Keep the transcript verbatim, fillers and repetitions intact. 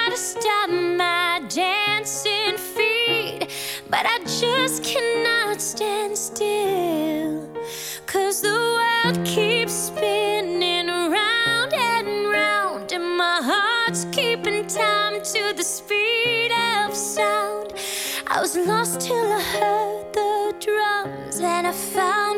to stop my dancing feet, but I just cannot stand still. 'Cause the world keeps spinning round and round, and my heart's keeping time to the speed of sound. I was lost till I heard the drums, and I found